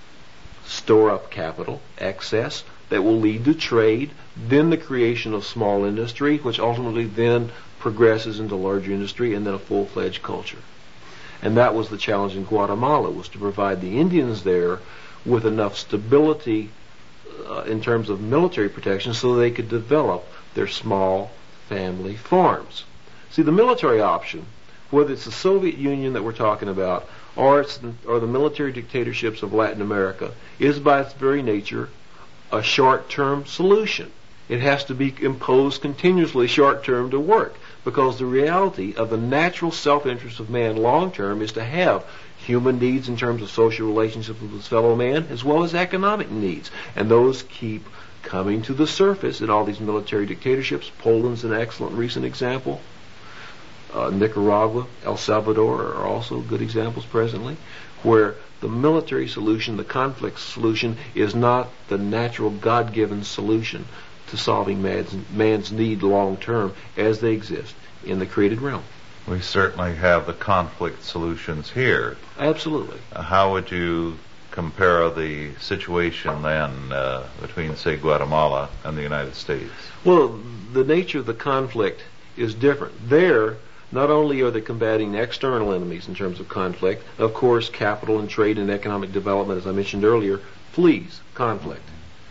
store up capital, excess, that will lead to trade, then the creation of small industry, which ultimately then progresses into larger industry, and then a full-fledged culture. And that was the challenge in Guatemala, was to provide the Indians there with enough stability uh, in terms of military protection so they could develop their small family farms. See, the military option, whether it's the Soviet Union that we're talking about, or, it's the, or the military dictatorships of Latin America, is by its very nature a short-term solution. It has to be imposed continuously short-term to work, because the reality of the natural self-interest of man long-term is to have human needs in terms of social relationships with his fellow man, as well as economic needs. And those keep coming to the surface in all these military dictatorships. Poland's an excellent recent example. Uh, Nicaragua, El Salvador are also good examples presently, where the military solution, the conflict solution, is not the natural God-given solution to solving man's, man's need long-term as they exist in the created realm. We certainly have the conflict solutions here. Absolutely. Uh, how would you compare the situation then uh, between, say, Guatemala and the United States? Well, the nature of the conflict is different. There, not only are they combating external enemies in terms of conflict, of course, capital and trade and economic development, as I mentioned earlier, flees conflict.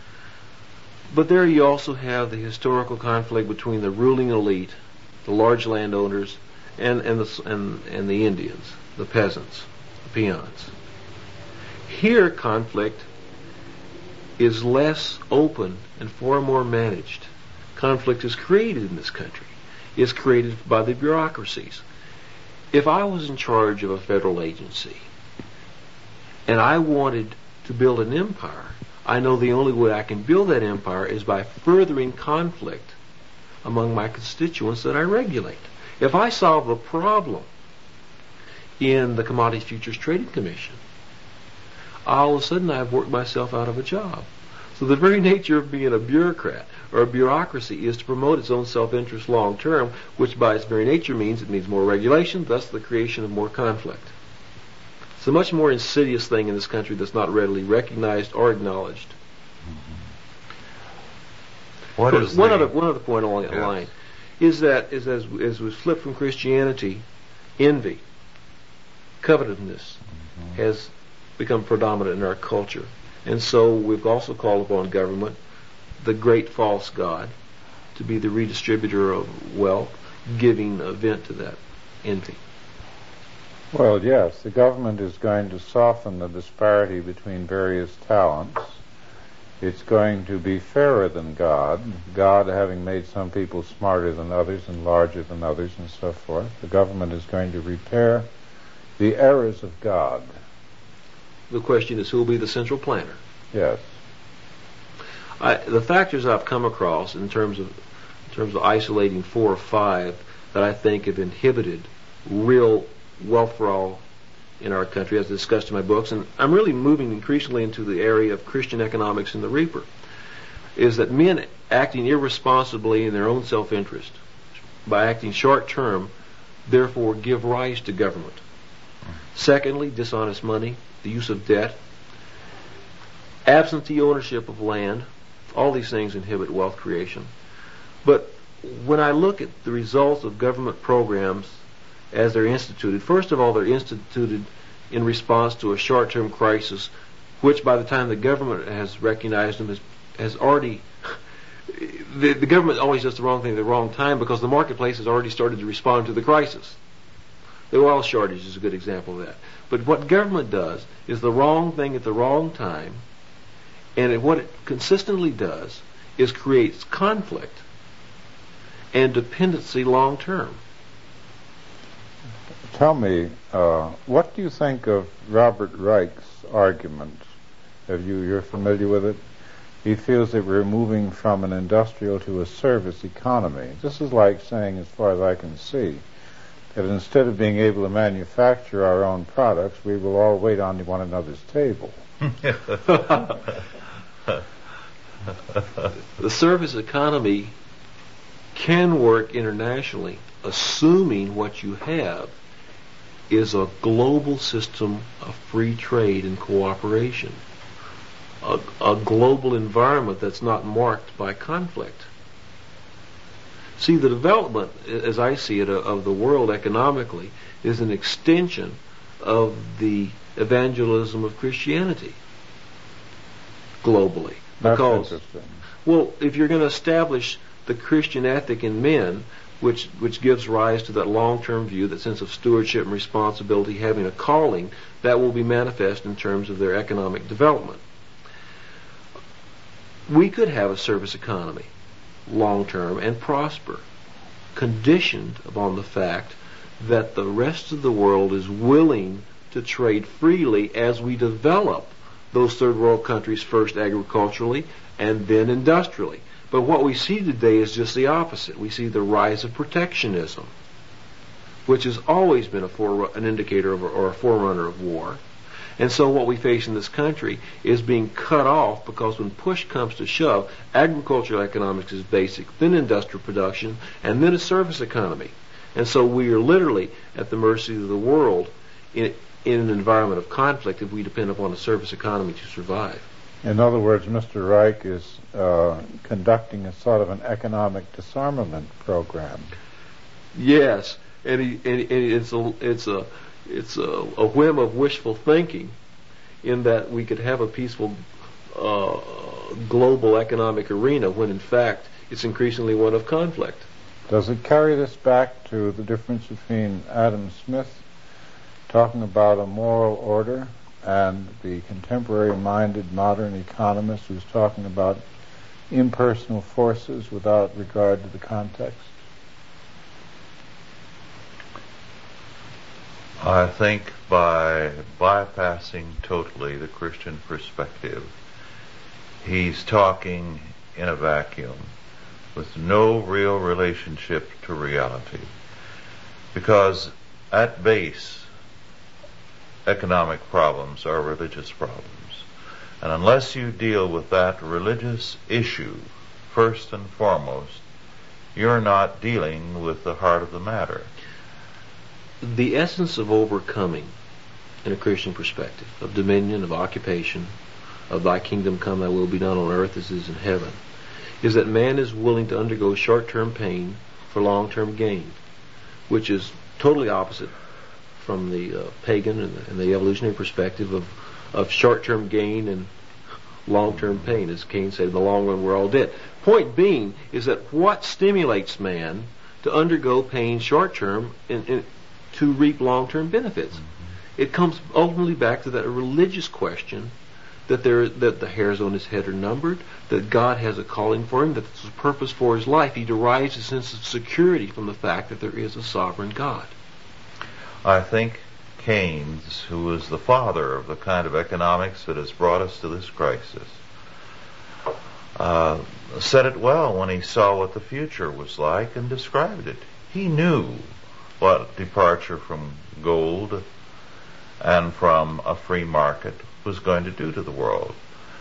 But there you also have the historical conflict between the ruling elite, the large landowners, and, and, the, and, and the Indians, the peasants, the peons. Here, conflict is less open and far more managed. Conflict is created in this country. It's created by the bureaucracies. If I was in charge of a federal agency and I wanted to build an empire, I know the only way I can build that empire is by furthering conflict among my constituents that I regulate. If I solve a problem in the Commodities Futures Trading Commission, all of a sudden I've worked myself out of a job. So the very nature of being a bureaucrat or a bureaucracy is to promote its own self-interest long-term, which by its very nature means it means more regulation, thus the creation of more conflict. It's a much more insidious thing in this country that's not readily recognized or acknowledged. What is one the, other one other point along that yes. line is that is as as we flip from Christianity, envy, covetousness mm-hmm. has become predominant in our culture, and so we've also called upon government, the great false god, to be the redistributor of wealth, giving a vent to that envy. Well, yes, the government is going to soften the disparity between various talents. It's going to be fairer than God, God having made some people smarter than others and larger than others and so forth. The government is going to repair the errors of God. The question is, who will be the central planner? Yes. I, the factors I've come across in terms of in terms of isolating four or five that I think have inhibited real wealth for all in our country, as discussed in my books, and I'm really moving increasingly into the area of Christian economics and the reaper, is that men acting irresponsibly in their own self-interest, by acting short-term, therefore give rise to government. Secondly, dishonest money, the use of debt, absentee ownership of land All these things inhibit wealth creation. But when I look at the results of government programs as they're instituted, first of all, they're instituted in response to a short-term crisis, which by the time the government has recognized them has, has already, the, the government always does the wrong thing at the wrong time because the marketplace has already started to respond to the crisis. The oil shortage is a good example of that. But what government does is the wrong thing at the wrong time, and it, what it consistently does is creates conflict and dependency long term. Tell me, uh, what do you think of Robert Reich's argument? Have you, you're familiar with it? He feels that we're moving from an industrial to a service economy. This is like saying, as far as I can see, that instead of being able to manufacture our own products, we will all wait on one another's table. The service economy can work internationally, assuming what you have is a global system of free trade and cooperation, a, a global environment that's not marked by conflict. See, the development, as I see it, of the world economically is an extension of the evangelism of Christianity globally. That's because, interesting. well, if you're going to establish the Christian ethic in men, which which gives rise to that long-term view, that sense of stewardship and responsibility, having a calling, that will be manifest in terms of their economic development. We could have a service economy, long-term, and prosper, conditioned upon the fact that the rest of the world is willing to trade freely as we develop those third world countries, first agriculturally and then industrially. But what we see today is just the opposite. We see the rise of protectionism, which has always been a for, an indicator of, or a forerunner of war. And so what we face in this country is being cut off because when push comes to shove, agricultural economics is basic, then industrial production, and then a service economy. And so we are literally at the mercy of the world in, in an environment of conflict if we depend upon a service economy to survive. In other words, Mister Reich is uh, conducting a sort of an economic disarmament program. Yes, and, he, and, and it's a it's a it's a, a whim of wishful thinking, in that we could have a peaceful uh, global economic arena when in fact it's increasingly one of conflict. Does it carry this back to the difference between Adam Smith talking about a moral order and the contemporary-minded modern economist who's talking about impersonal forces without regard to the context? I think by bypassing totally the Christian perspective, he's talking in a vacuum with no real relationship to reality. Because at base, economic problems are religious problems. And unless you deal with that religious issue first and foremost, you're not dealing with the heart of the matter. The essence of overcoming, in a Christian perspective, of dominion, of occupation, of thy kingdom come, thy will be done on earth as it is in heaven, is that man is willing to undergo short-term pain for long-term gain, which is totally opposite from the uh, pagan and the, and the evolutionary perspective of, of short-term gain and long-term pain. As Cain said, in the long run we're all dead. Point being is that what stimulates man to undergo pain short-term and, and to reap long-term benefits? It comes ultimately back to that religious question that there that the hairs on his head are numbered, that God has a calling for him, that there's a purpose for his life. He derives a sense of security from the fact that there is a sovereign God. I think Keynes, who was the father of the kind of economics that has brought us to this crisis, uh, said it well when he saw what the future was like and described it. He knew what departure from gold and from a free market was going to do to the world.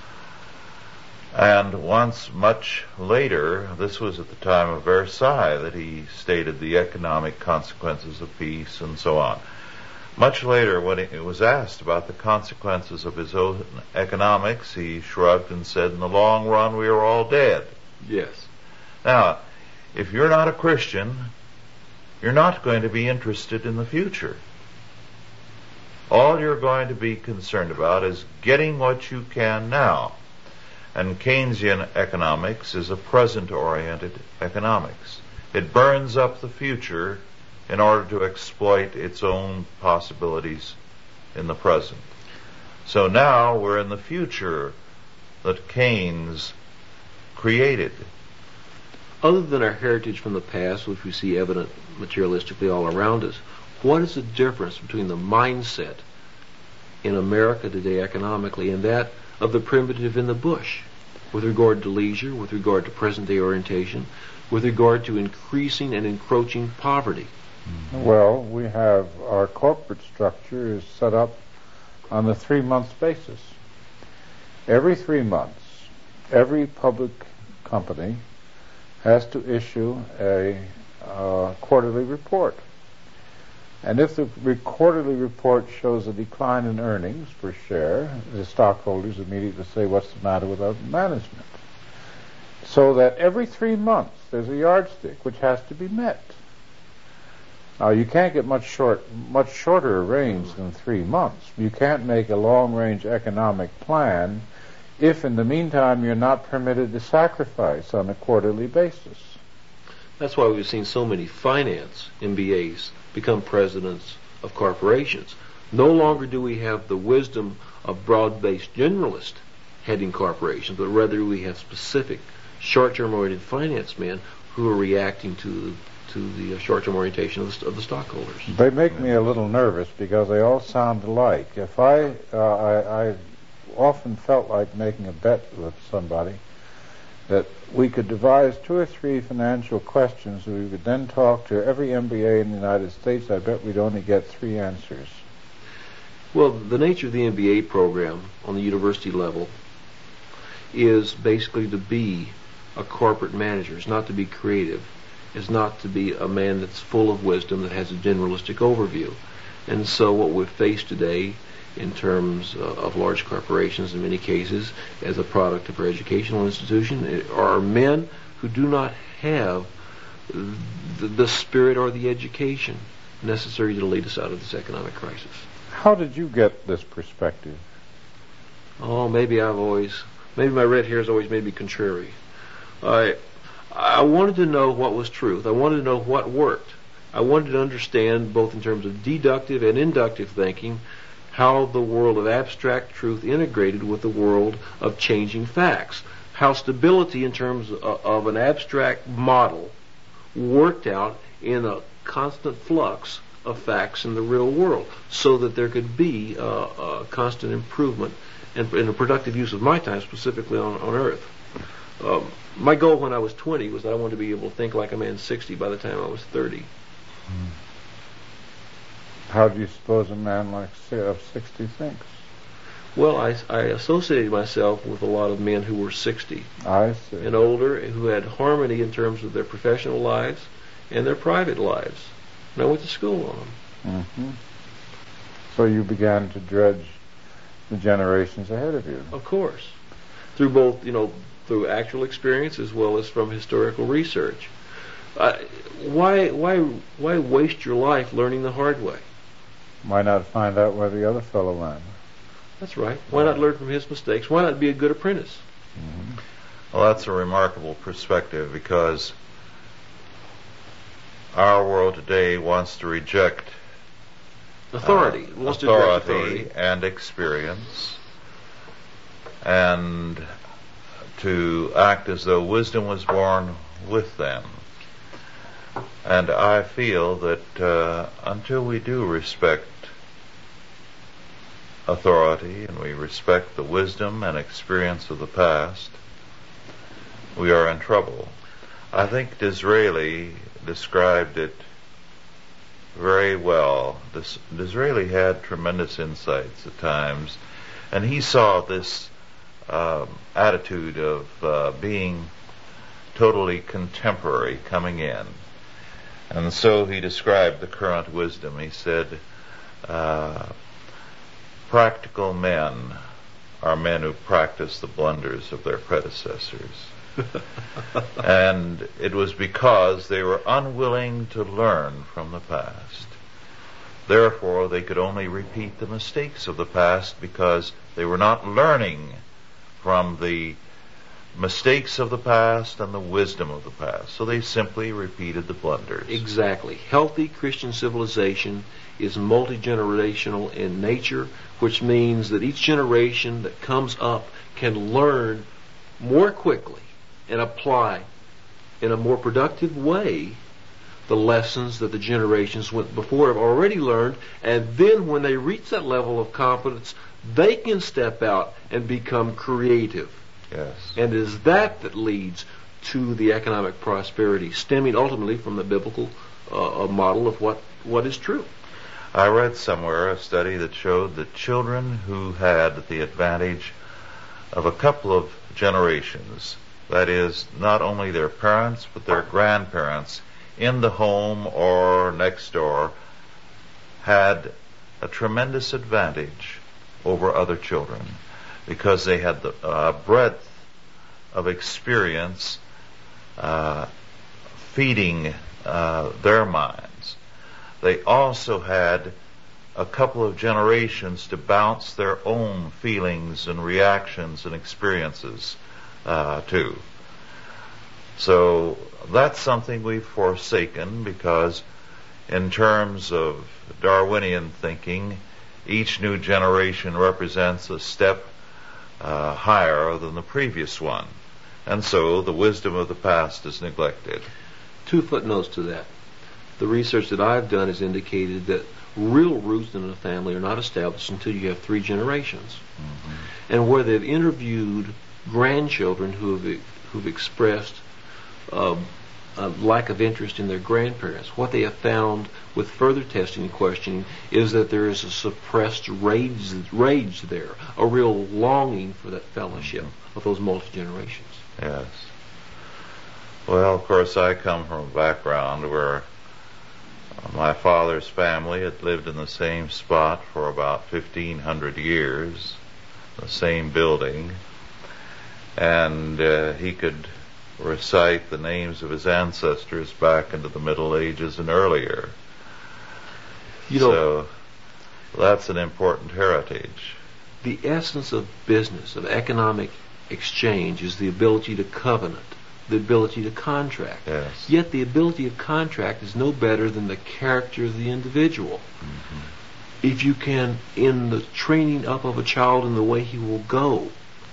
And once, much later, this was at the time of Versailles, that he stated the economic consequences of peace and so on. Much later, when he was asked about the consequences of his own economics, he shrugged and said, in the long run, we are all dead. Yes. Now, if you're not a Christian, you're not going to be interested in the future. All you're going to be concerned about is getting what you can now. And Keynesian economics is a present-oriented economics. It burns up the future in order to exploit its own possibilities in the present. So now we're in the future that Keynes created. Other than our heritage from the past, which we see evident materialistically all around us, what is the difference between the mindset in America today economically and that of the primitive in the bush, with regard to leisure, with regard to present-day orientation, with regard to increasing and encroaching poverty? Well, we have our corporate structure is set up on the three-month basis. Every three months, every public company has to issue a uh, quarterly report. And if the re- quarterly report shows a decline in earnings per share, the stockholders immediately say, what's the matter with our management? So that every three months there's a yardstick which has to be met. Now, you can't get much short, much shorter a range than three months. You can't make a long-range economic plan if, in the meantime, you're not permitted to sacrifice on a quarterly basis. That's why we've seen so many finance M B As become presidents of corporations. No longer do we have the wisdom of broad-based generalists heading corporations, but rather we have specific short-term oriented finance men who are reacting to to the short-term orientation of the, of the stockholders. They make me a little nervous because they all sound alike. If I, uh, I, I often felt like making a bet with somebody that we could devise two or three financial questions and we would then talk to every M B A in the United States. I bet we'd only get three answers. Well, the nature of the M B A program on the university level is basically to be a corporate manager. It's not to be creative. It's not to be a man that's full of wisdom that has a generalistic overview. And so what we've faced today in terms uh, of large corporations in many cases as a product of our educational institution are men who do not have the, the spirit or the education necessary to lead us out of this economic crisis. How did you get this perspective? Oh, maybe I've always, maybe my red hair has always made me contrary. I, I wanted to know what was truth. I wanted to know what worked. I wanted to understand, both in terms of deductive and inductive thinking, how the world of abstract truth integrated with the world of changing facts. How stability in terms of, of an abstract model worked out in a constant flux of facts in the real world, so that there could be uh, a constant improvement and, and a productive use of my time, specifically on, on Earth. Um, my goal when I was twenty was that I wanted to be able to think like a man sixty by the time I was thirty. How do you suppose a man like of sixty thinks? Well, I, I associated myself with a lot of men who were sixty I see. and older, who had harmony in terms of their professional lives and their private lives. And I went to school on them. Mm-hmm. So you began to dredge the generations ahead of you. Of course. Through both, you know, through actual experience as well as from historical research. Uh, why, why, why waste your life learning the hard way? Why not find out where the other fellow went? That's right. Why not learn from his mistakes? Why not be a good apprentice? Mm-hmm. Well, that's a remarkable perspective, because our world today wants to reject Authority. uh, wants to direct authority authority. and experience, and to act as though wisdom was born with them. And I feel that uh, until we do respect authority and we respect the wisdom and experience of the past, we are in trouble. I think Disraeli described it very well. Dis- Disraeli had tremendous insights at times, and he saw this um, attitude of uh, being totally contemporary coming in. And so he described the current wisdom. He said, uh, practical men are men who practice the blunders of their predecessors. And it was because they were unwilling to learn from the past. Therefore, they could only repeat the mistakes of the past because they were not learning from the mistakes of the past and the wisdom of the past. So they simply repeated the blunders. Exactly. Healthy Christian civilization is multi-generational in nature, which means that each generation that comes up can learn more quickly and apply in a more productive way the lessons that the generations went before have already learned, and then when they reach that level of competence, they can step out and become creative. Yes. And it is that that leads to the economic prosperity, stemming ultimately from the biblical uh, model of what, what is true. I read somewhere a study that showed that children who had the advantage of a couple of generations, that is, not only their parents but their grandparents in the home or next door, had a tremendous advantage over other children because they had the uh, breadth of experience uh, feeding uh, their minds. They also had a couple of generations to bounce their own feelings and reactions and experiences uh, to. So that's something we've forsaken because in terms of Darwinian thinking, each new generation represents a step uh, higher than the previous one. And so the wisdom of the past is neglected. Two footnotes to that. The research that I've done has indicated that real roots in a family are not established until you have three generations. Mm-hmm. And where they've interviewed grandchildren who have, who've expressed uh, a lack of interest in their grandparents, what they have found with further testing and questioning is that there is a suppressed rage, rage there, a real longing for that fellowship mm-hmm. of those multi-generations. Yes. Well, of course, I come from a background where my father's family had lived in the same spot for about fifteen hundred years, the same building, and uh, he could recite the names of his ancestors back into the Middle Ages and earlier. You know, so that's an important heritage. The essence of business, of economic exchange, is the ability to covenant, the ability to contract. Yes. Yet the ability of contract is no better than the character of the individual. Mm-hmm. If you can, in the training up of a child in the way he will go,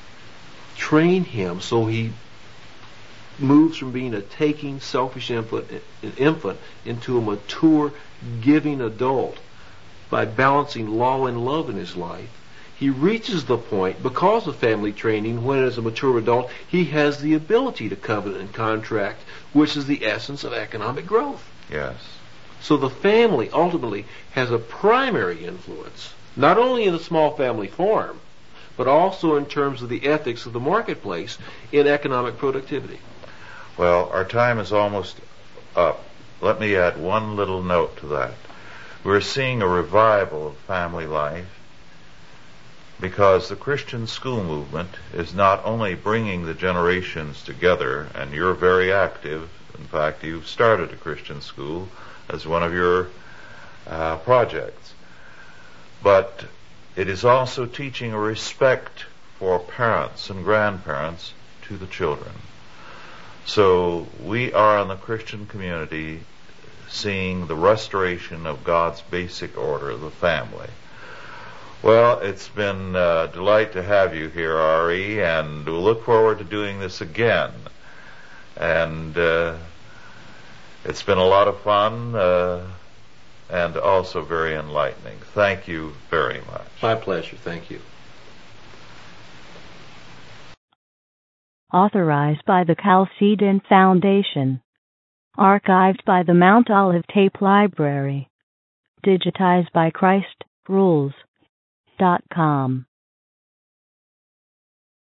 train him so he moves from being a taking, selfish infant, an infant into a mature, giving adult by balancing law and love in his life, he reaches the point, because of family training, when as a mature adult, he has the ability to covenant and contract, which is the essence of economic growth. Yes. So the family ultimately has a primary influence, not only in the small family form, but also in terms of the ethics of the marketplace in economic productivity. Well, our time is almost up. Let me add one little note to that. We're seeing a revival of family life because the Christian school movement is not only bringing the generations together, and you're very active. In fact, you've started a Christian school as one of your uh, projects. But it is also teaching a respect for parents and grandparents to the children. So we are in the Christian community seeing the restoration of God's basic order, the family. Well, it's been a delight to have you here, Ari, and we'll look forward to doing this again. And uh, it's been a lot of fun uh, and also very enlightening. Thank you very much. My pleasure. Thank you. Authorized by the Chalcedon Foundation. Archived by the Mount Olive Tape Library. Digitized by Christ Rules dot com.